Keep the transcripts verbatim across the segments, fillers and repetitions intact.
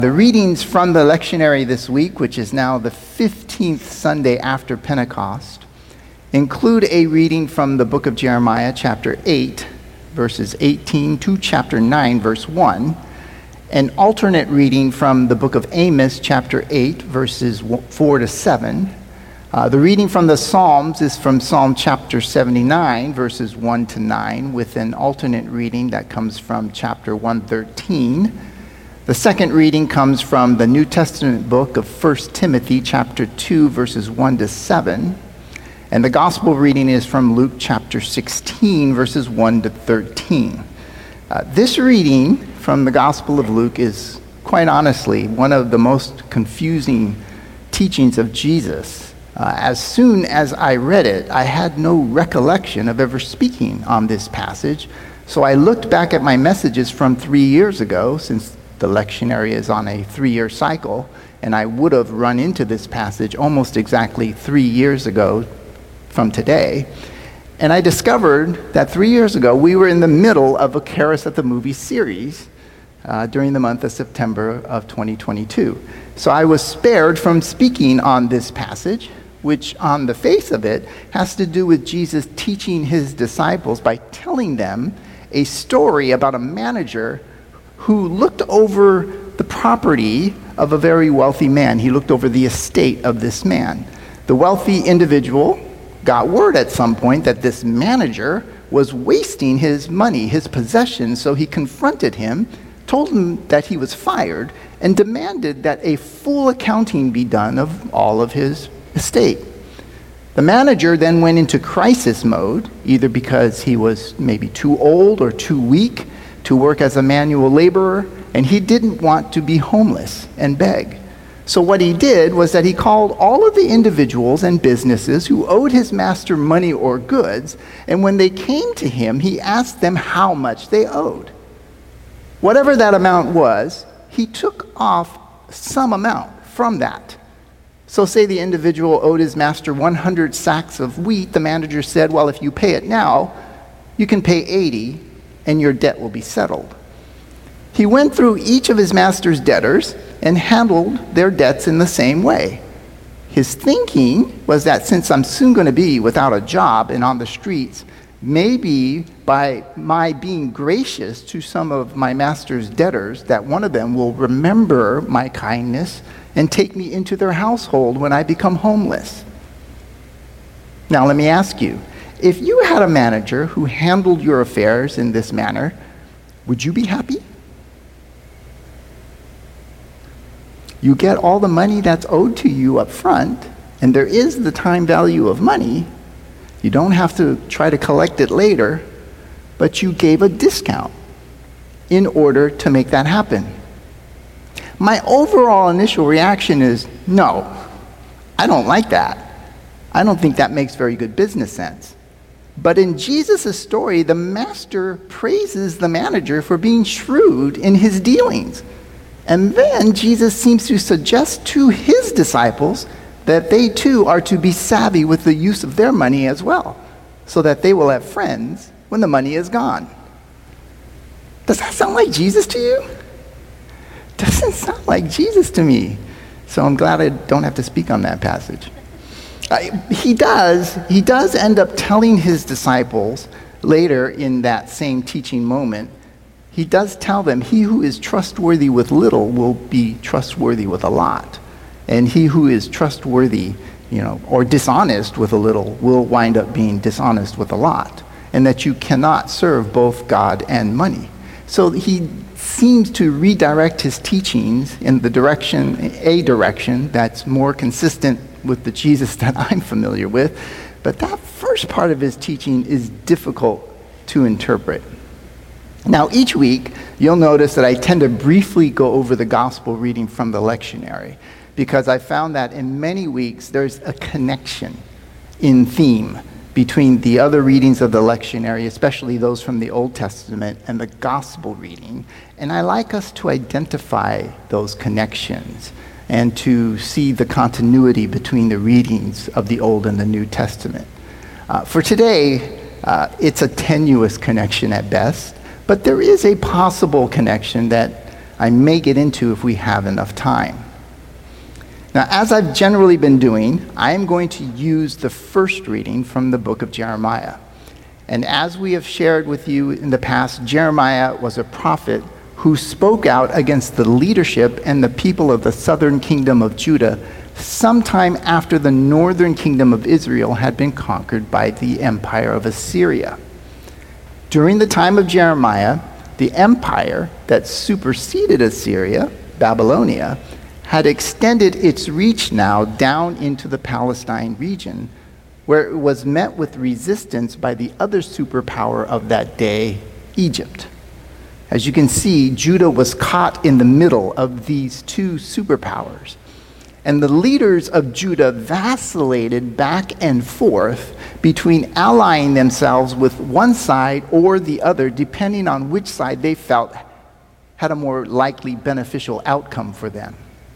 The readings from the lectionary this week, which is now the fifteenth Sunday after Pentecost, include a reading from the book of Jeremiah, chapter eight, verses eighteen to chapter nine, verse one, an alternate reading from the book of Amos, chapter eight, verses four to seven. Uh, the reading from the Psalms is from Psalm chapter seventy-nine, verses one to nine, with an alternate reading that comes from chapter one thirteen. The second reading comes from the New Testament book of First Timothy, chapter two, verses one to seven. And the gospel reading is from Luke chapter sixteen, verses one to thirteen. Uh, this reading from the Gospel of Luke is, quite honestly, one of the most confusing teachings of Jesus. Uh, as soon as I read it, I had no recollection of ever speaking on this passage. So I looked back at my messages from three years ago, since the lectionary is on a three-year cycle, and I would have run into this passage almost exactly three years ago from today. And I discovered that three years ago, we were in the middle of a Charis at the Movie series uh, during the month of September of twenty twenty-two. So I was spared from speaking on this passage, which on the face of it has to do with Jesus teaching his disciples by telling them a story about a manager who looked over the property of a very wealthy man. He looked over the estate of this man. The wealthy individual got word at some point that this manager was wasting his money, his possessions, so he confronted him, told him that he was fired, and demanded that a full accounting be done of all of his estate. The manager then went into crisis mode, either because he was maybe too old or too weak to work as a manual laborer, and he didn't want to be homeless and beg. So what he did was that he called all of the individuals and businesses who owed his master money or goods, and when they came to him, he asked them how much they owed. Whatever that amount was, he took off some amount from that. So say the individual owed his master one hundred sacks of wheat. The manager said, well, if you pay it now, you can pay eighty, and your debt will be settled. He went through each of his master's debtors and handled their debts in the same way. His thinking was that since I'm soon going to be without a job and on the streets, maybe by my being gracious to some of my master's debtors, that one of them will remember my kindness and take me into their household when I become homeless. Now let me ask you, if you had a manager who handled your affairs in this manner, would you be happy? You get all the money that's owed to you up front, and there is the time value of money. You don't have to try to collect it later, but you gave a discount in order to make that happen. My overall initial reaction is, no, I don't like that. I don't think that makes very good business sense. But in Jesus' story, the master praises the manager for being shrewd in his dealings. And then Jesus seems to suggest to his disciples that they too are to be savvy with the use of their money as well, so that they will have friends when the money is gone. Does that sound like Jesus to you? Doesn't sound like Jesus to me. So I'm glad I don't have to speak on that passage. Uh, he does, he does end up telling his disciples later in that same teaching moment, he does tell them, he who is trustworthy with little will be trustworthy with a lot. And he who is trustworthy, you know, or dishonest with a little will wind up being dishonest with a lot. And that you cannot serve both God and money. So he seems to redirect his teachings in the direction, a direction that's more consistent with the Jesus that I'm familiar with. But that first part of his teaching is difficult to interpret. Now, each week, you'll notice that I tend to briefly go over the gospel reading from the lectionary, because I found that in many weeks, there's a connection in theme between the other readings of the lectionary, especially those from the Old Testament, and the gospel reading. And I like us to identify those connections and to see the continuity between the readings of the Old and the New Testament. Uh, for today, uh, it's a tenuous connection at best, but there is a possible connection that I may get into if we have enough time. Now, as I've generally been doing, I am going to use the first reading from the book of Jeremiah. And as we have shared with you in the past, Jeremiah was a prophet who spoke out against the leadership and the people of the southern kingdom of Judah sometime after the northern kingdom of Israel had been conquered by the empire of Assyria. During the time of Jeremiah, the empire that superseded Assyria, Babylonia, had extended its reach now down into the Palestine region, where it was met with resistance by the other superpower of that day, Egypt. As you can see, Judah was caught in the middle of these two superpowers, and the leaders of Judah vacillated back and forth between allying themselves with one side or the other, depending on which side they felt had a more likely beneficial outcome for them.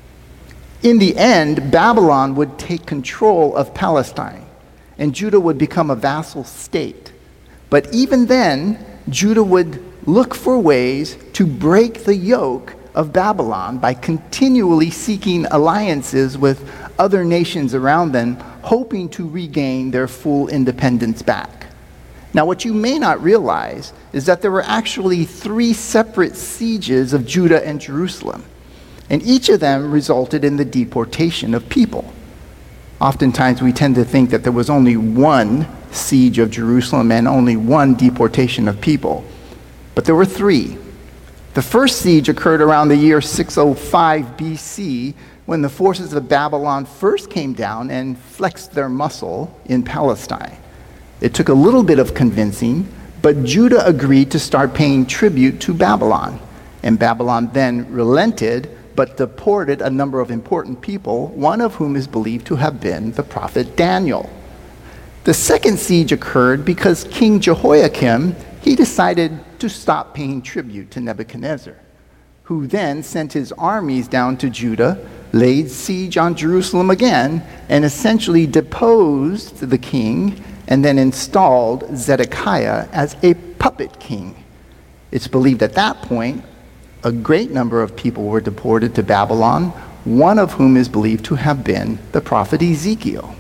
In the end, Babylon would take control of Palestine, and Judah would become a vassal state. But even then, Judah would look for ways to break the yoke of Babylon by continually seeking alliances with other nations around them, hoping to regain their full independence back. Now, what you may not realize is that there were actually three separate sieges of Judah and Jerusalem, and each of them resulted in the deportation of people. Oftentimes, we tend to think that there was only one siege of Jerusalem and only one deportation of people, but there were three. The first siege occurred around the year six oh five B C, when the forces of Babylon first came down and flexed their muscle in Palestine. It took a little bit of convincing, but Judah agreed to start paying tribute to Babylon, and Babylon then relented but deported a number of important people, one of whom is believed to have been the prophet Daniel. The second siege occurred because King Jehoiakim, he decided to stop paying tribute to Nebuchadnezzar, who then sent his armies down to Judah, laid siege on Jerusalem again, and essentially deposed the king and then installed Zedekiah as a puppet king. It's believed at that point a great number of people were deported to Babylon, one of whom is believed to have been the prophet Ezekiel.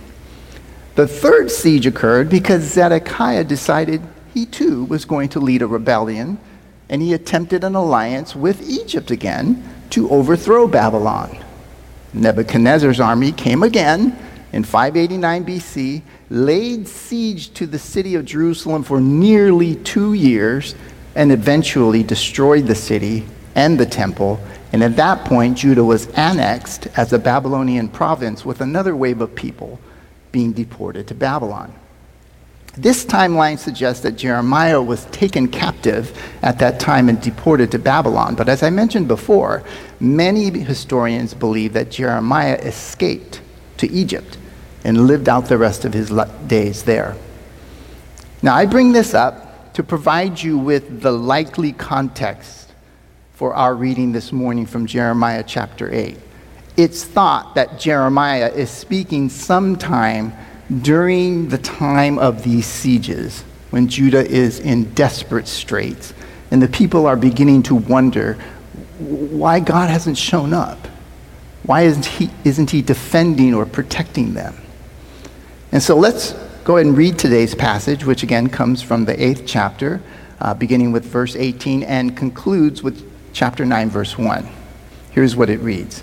The third siege occurred because Zedekiah decided he too was going to lead a rebellion, and he attempted an alliance with Egypt again to overthrow Babylon. Nebuchadnezzar's army came again in five eighty-nine B C, laid siege to the city of Jerusalem for nearly two years, and eventually destroyed the city and the temple, and at that point Judah was annexed as a Babylonian province, with another wave of people being deported to Babylon. This timeline suggests that Jeremiah was taken captive at that time and deported to Babylon, but as I mentioned before, many historians believe that Jeremiah escaped to Egypt and lived out the rest of his days there. Now, I bring this up to provide you with the likely context for our reading this morning from Jeremiah chapter eight. It's thought that Jeremiah is speaking sometime during the time of these sieges, when Judah is in desperate straits, and the people are beginning to wonder why God hasn't shown up. Why isn't he, isn't he defending or protecting them? And so let's go ahead and read today's passage, which again comes from the eighth chapter, uh, beginning with verse eighteen, and concludes with chapter nine, verse one. Here's what it reads.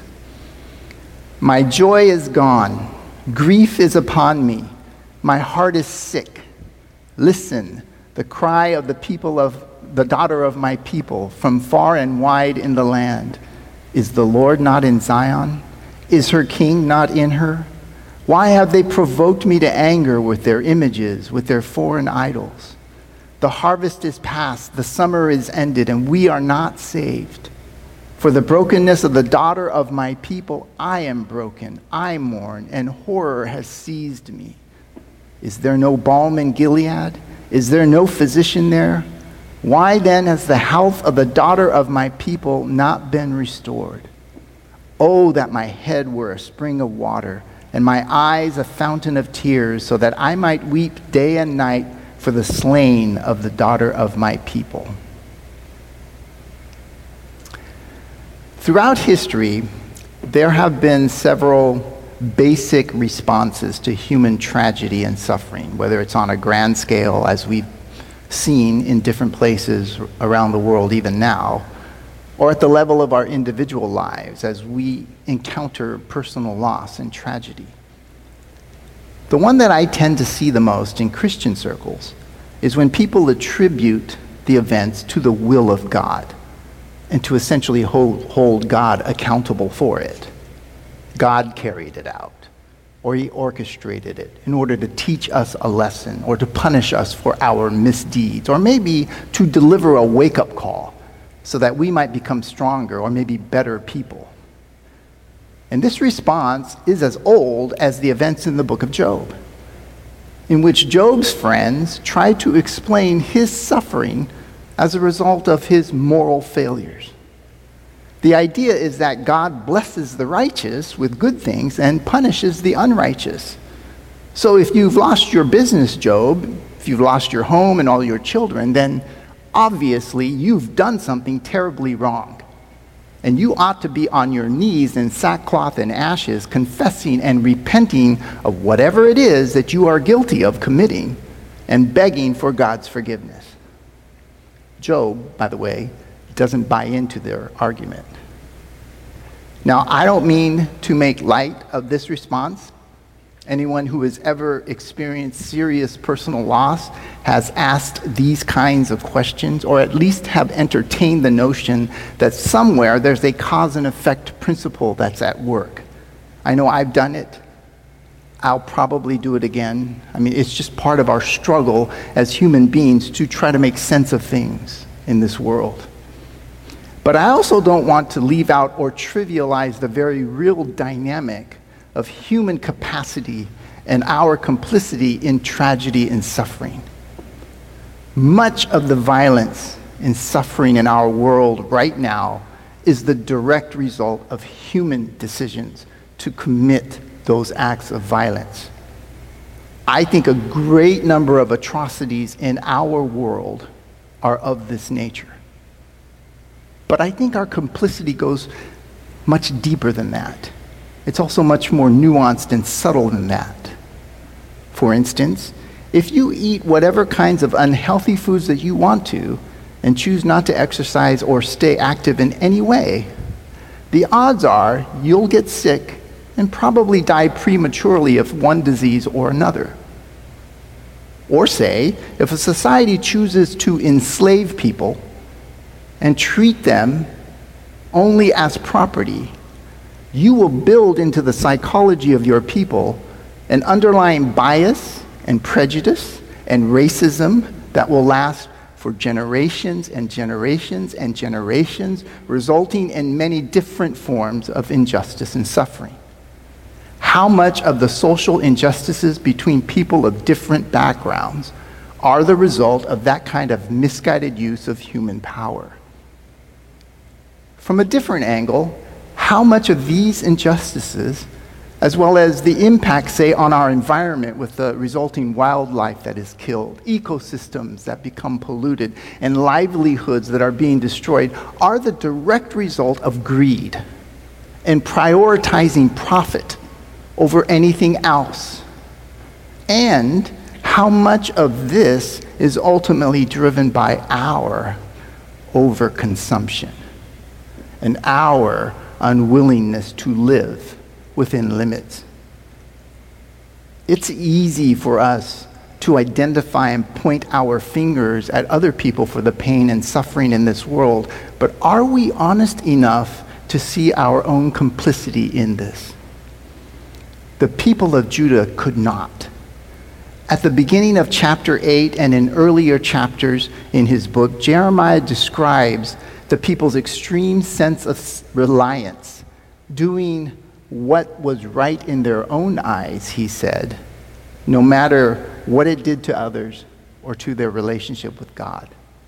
My joy is gone. Grief is upon me. My heart is sick. Listen, the cry of the people of the daughter of my people from far and wide in the land. Is the Lord not in Zion? Is her king not in her? Why have they provoked me to anger with their images, with their foreign idols? The harvest is past, the summer is ended, and we are not saved. For the brokenness of the daughter of my people, I am broken, I mourn, and horror has seized me. Is there no balm in Gilead? Is there no physician there? Why then has the health of the daughter of my people not been restored? Oh, that my head were a spring of water, and my eyes a fountain of tears, so that I might weep day and night for the slain of the daughter of my people. Throughout history, there have been several basic responses to human tragedy and suffering, whether it's on a grand scale, as we've seen in different places around the world even now, or at the level of our individual lives as we encounter personal loss and tragedy. The one that I tend to see the most in Christian circles is when people attribute the events to the will of God and to essentially hold, hold God accountable for it. God carried it out, or he orchestrated it in order to teach us a lesson or to punish us for our misdeeds, or maybe to deliver a wake-up call so that we might become stronger or maybe better people. And this response is as old as the events in the book of Job, in which Job's friends tried to explain his suffering as a result of his moral failures. The idea is that God blesses the righteous with good things and punishes the unrighteous. So if you've lost your business, Job, if you've lost your home and all your children, then obviously you've done something terribly wrong. And you ought to be on your knees in sackcloth and ashes, confessing and repenting of whatever it is that you are guilty of committing and begging for God's forgiveness. Job, by the way, doesn't buy into their argument. Now, I don't mean to make light of this response. Anyone who has ever experienced serious personal loss has asked these kinds of questions, or at least have entertained the notion that somewhere there's a cause and effect principle that's at work. I know I've done it. I'll probably do it again. I mean, it's just part of our struggle as human beings to try to make sense of things in this world. But I also don't want to leave out or trivialize the very real dynamic of human capacity and our complicity in tragedy and suffering. Much of the violence and suffering in our world right now is the direct result of human decisions to commit those acts of violence. I think a great number of atrocities in our world are of this nature. But I think our complicity goes much deeper than that. It's also much more nuanced and subtle than that. For instance, if you eat whatever kinds of unhealthy foods that you want to and choose not to exercise or stay active in any way, the odds are you'll get sick and probably die prematurely of one disease or another. Or say, if a society chooses to enslave people and treat them only as property, you will build into the psychology of your people an underlying bias and prejudice and racism that will last for generations and generations and generations, resulting in many different forms of injustice and suffering. How much of the social injustices between people of different backgrounds are the result of that kind of misguided use of human power? From a different angle, how much of these injustices, as well as the impact, say, on our environment with the resulting wildlife that is killed, ecosystems that become polluted, and livelihoods that are being destroyed, are the direct result of greed and prioritizing profit over anything else? And how much of this is ultimately driven by our overconsumption and our unwillingness to live within limits? It's easy for us to identify and point our fingers at other people for the pain and suffering in this world, but are we honest enough to see our own complicity in this? The people of Judah could not. At the beginning of chapter eight and in earlier chapters in his book, Jeremiah describes the people's extreme sense of reliance, doing what was right in their own eyes, he said, no matter what it did to others or to their relationship with God.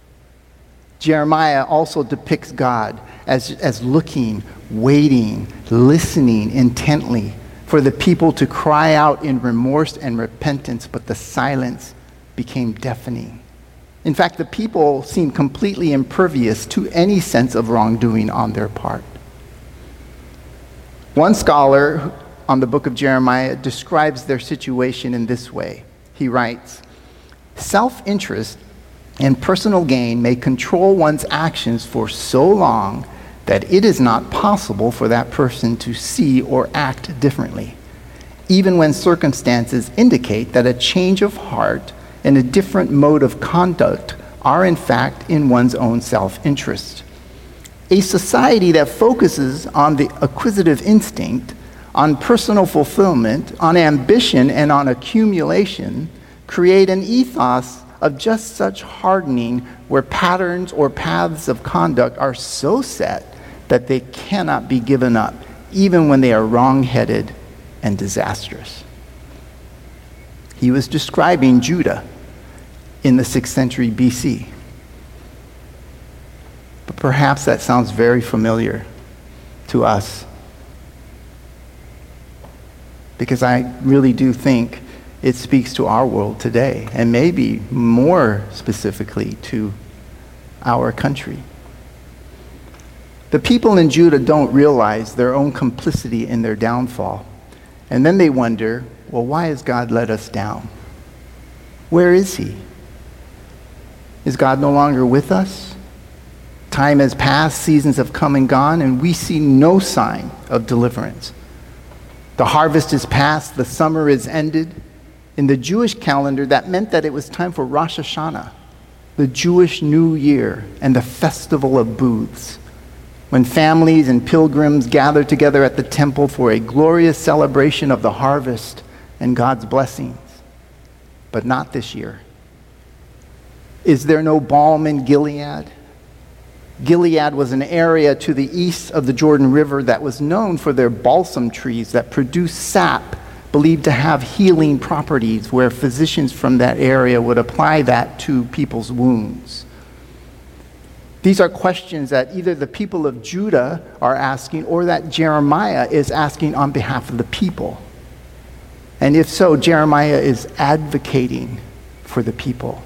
Jeremiah also depicts God as, as looking, waiting, listening intently for the people to cry out in remorse and repentance, but the silence became deafening. In fact, the people seemed completely impervious to any sense of wrongdoing on their part. One scholar on the book of Jeremiah describes their situation in this way. He writes, "Self-interest and personal gain may control one's actions for so long that it is not possible for that person to see or act differently, even when circumstances indicate that a change of heart and a different mode of conduct are in fact in one's own self-interest. A society that focuses on the acquisitive instinct, on personal fulfillment, on ambition, and on accumulation create an ethos of just such hardening where patterns or paths of conduct are so set that they cannot be given up, even when they are wrong-headed and disastrous." He was describing Judah in the sixth century B C. But perhaps that sounds very familiar to us, because I really do think it speaks to our world today, and maybe more specifically to our country. The people in Judah don't realize their own complicity in their downfall, and then they wonder, well, why has God let us down? Where is he? Is God no longer with us? Time has passed, seasons have come and gone, and we see no sign of deliverance. The harvest is past, the summer is ended. In the Jewish calendar, that meant that it was time for Rosh Hashanah, the Jewish New Year, and the Festival of Booths, when families and pilgrims gather together at the temple for a glorious celebration of the harvest and God's blessings. But not this year. Is there no balm in Gilead? Gilead was an area to the east of the Jordan River that was known for their balsam trees that produced sap believed to have healing properties, where physicians from that area would apply that to people's wounds. These are questions that either the people of Judah are asking or that Jeremiah is asking on behalf of the people. And if so, Jeremiah is advocating for the people.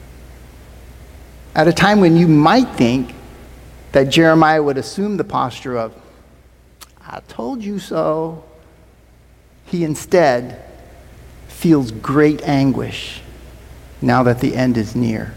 At a time when you might think that Jeremiah would assume the posture of, "I told you so," he instead feels great anguish now that the end is near.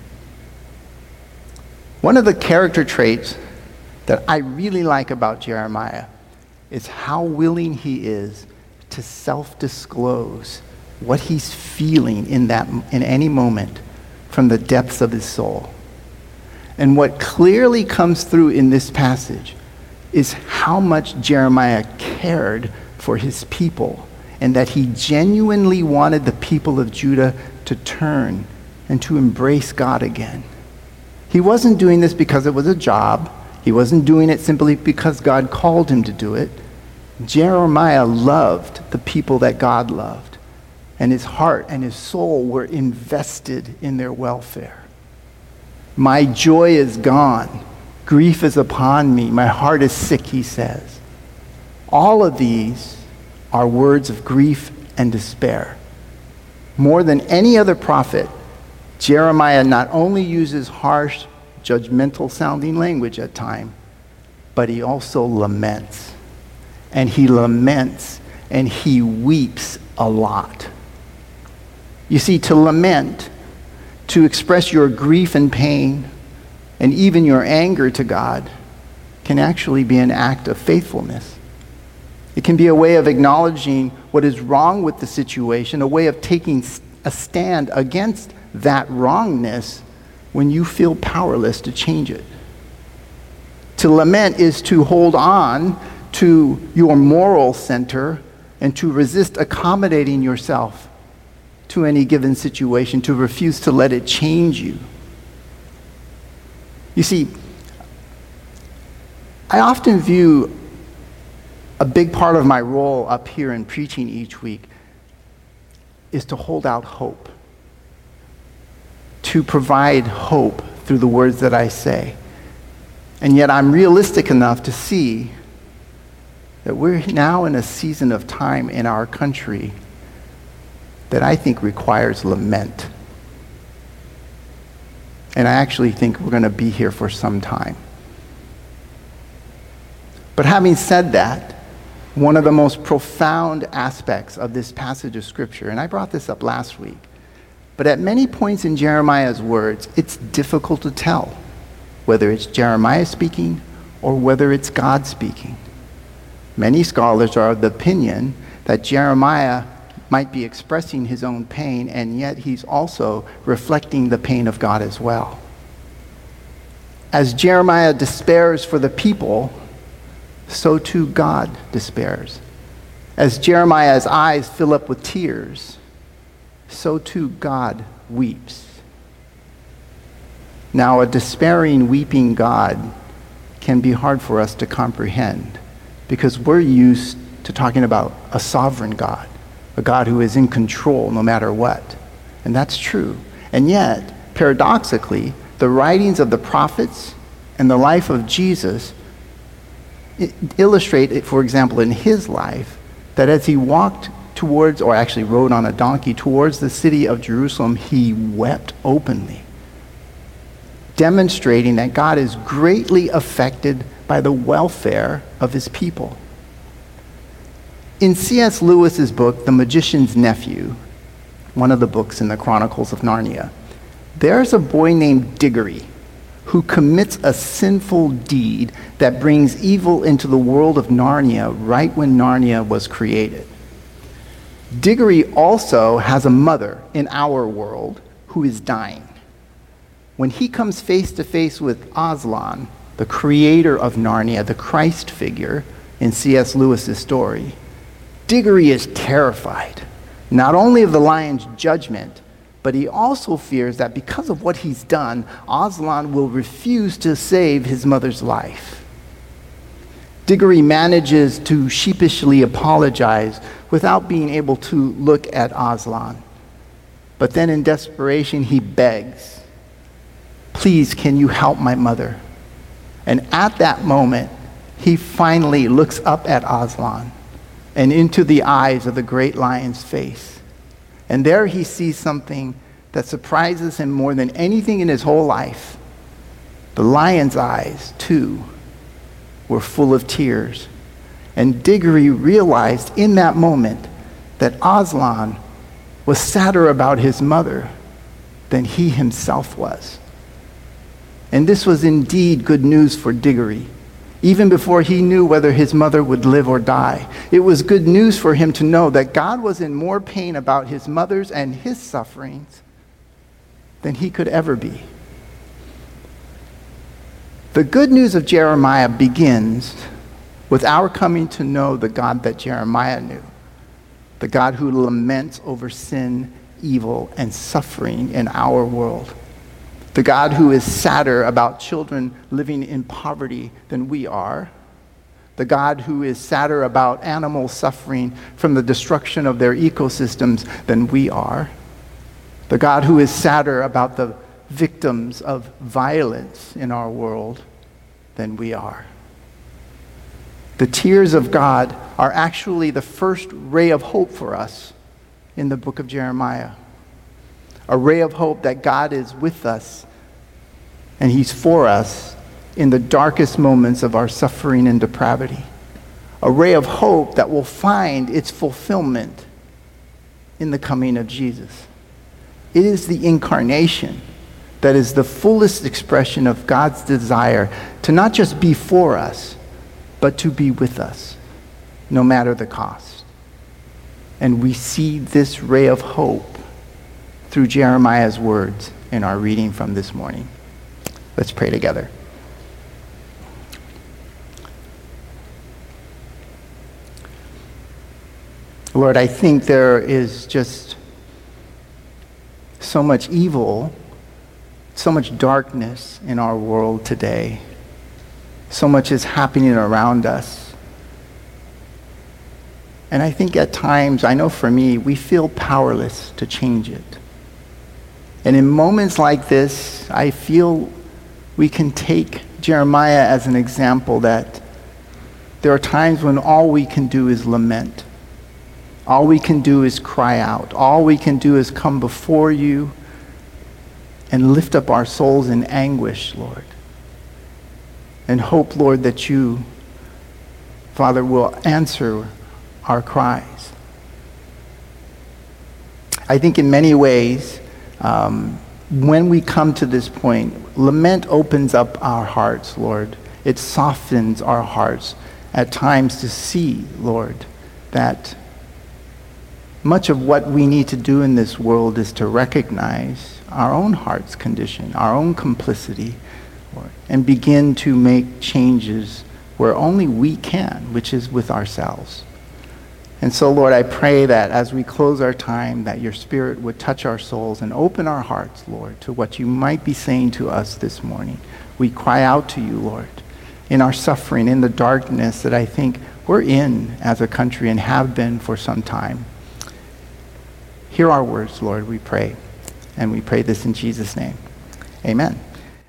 One of the character traits that I really like about Jeremiah is how willing he is to self-disclose what he's feeling in that in any moment from the depths of his soul. And what clearly comes through in this passage is how much Jeremiah cared for his people, and that he genuinely wanted the people of Judah to turn and to embrace God again. He wasn't doing this because it was a job. He wasn't doing it simply because God called him to do it. Jeremiah loved the people that God loved, and his heart and his soul were invested in their welfare. "My joy is gone. Grief is upon me. My heart is sick," he says. All of these are words of grief and despair. More than any other prophet, Jeremiah not only uses harsh, judgmental sounding language at times, but he also laments. And he laments and he weeps a lot. You see, to lament, to express your grief and pain, and even your anger to God, can actually be an act of faithfulness. It can be a way of acknowledging what is wrong with the situation, a way of taking a stand against that wrongness when you feel powerless to change it. To lament is to hold on to your moral center and to resist accommodating yourself to any given situation, to refuse to let it change you. You see, I often view a big part of my role up here in preaching each week is to hold out hope, to provide hope through the words that I say. And yet I'm realistic enough to see that we're now in a season of time in our country that I think requires lament. And I actually think we're going to be here for some time. But having said that, One of the most profound aspects of this passage of Scripture, and I brought this up last week, but at many points in Jeremiah's words, it's difficult to tell whether it's Jeremiah speaking or whether it's God speaking. Many scholars are of the opinion that Jeremiah might be expressing his own pain, and yet he's also reflecting the pain of God as well. As Jeremiah despairs for the people, so too God despairs. As Jeremiah's eyes fill up with tears, so too God weeps. Now, a despairing, weeping God can be hard for us to comprehend because we're used to talking about a sovereign God, a God who is in control no matter what. And that's true. And yet, paradoxically, the writings of the prophets and the life of Jesus illustrate, for example, in his life, that as he walked towards, or actually rode on a donkey towards the city of Jerusalem, he wept openly, demonstrating that God is greatly affected by the welfare of his people. In C S Lewis's book, The Magician's Nephew, one of the books in the Chronicles of Narnia, there's a boy named Diggory who commits a sinful deed that brings evil into the world of Narnia right when Narnia was created. Diggory also has a mother in our world who is dying. When he comes face to face with Aslan, the creator of Narnia, the Christ figure in C S Lewis's story, Diggory is terrified, not only of the lion's judgment, but he also fears that because of what he's done, Aslan will refuse to save his mother's life. Diggory manages to sheepishly apologize without being able to look at Aslan. But then in desperation, he begs, "Please, can you help my mother?" And at that moment, he finally looks up at Aslan and into the eyes of the great lion's face. And there he sees something that surprises him more than anything in his whole life. The lion's eyes, too, were full of tears. And Diggory realized in that moment that Aslan was sadder about his mother than he himself was. And this was indeed good news for Diggory. Even before he knew whether his mother would live or die, it was good news for him to know that God was in more pain about his mother's and his sufferings than he could ever be. The good news of Jeremiah begins with our coming to know the God that Jeremiah knew, the God who laments over sin, evil, and suffering in our world. The God who is sadder about children living in poverty than we are. The God who is sadder about animals suffering from the destruction of their ecosystems than we are. The God who is sadder about the victims of violence in our world than we are. The tears of God are actually the first ray of hope for us in the book of Jeremiah. A ray of hope that God is with us and he's for us in the darkest moments of our suffering and depravity. A ray of hope that will find its fulfillment in the coming of Jesus. It is the incarnation that is the fullest expression of God's desire to not just be for us, but to be with us, no matter the cost. And we see this ray of hope through Jeremiah's words in our reading from this morning. Let's pray together. Lord, I think there is just so much evil, so much darkness in our world today. So much is happening around us. And I think at times, I know for me, we feel powerless to change it. And in moments like this, I feel we can take Jeremiah as an example that there are times when all we can do is lament. All we can do is cry out. All we can do is come before you and lift up our souls in anguish, Lord. And hope, Lord, that you Father, will answer our cries. I think in many ways, um, when we come to this point, lament opens up our hearts, Lord. It softens our hearts at times to see, Lord, that much of what we need to do in this world is to recognize our own heart's condition, our own complicity, Lord, and begin to make changes where only we can, which is with ourselves. And so, Lord, I pray that as we close our time, that your Spirit would touch our souls and open our hearts, Lord, to what you might be saying to us this morning. We cry out to you, Lord, in our suffering, in the darkness that I think we're in as a country and have been for some time. Hear our words, Lord, we pray. And we pray this in Jesus' name. Amen.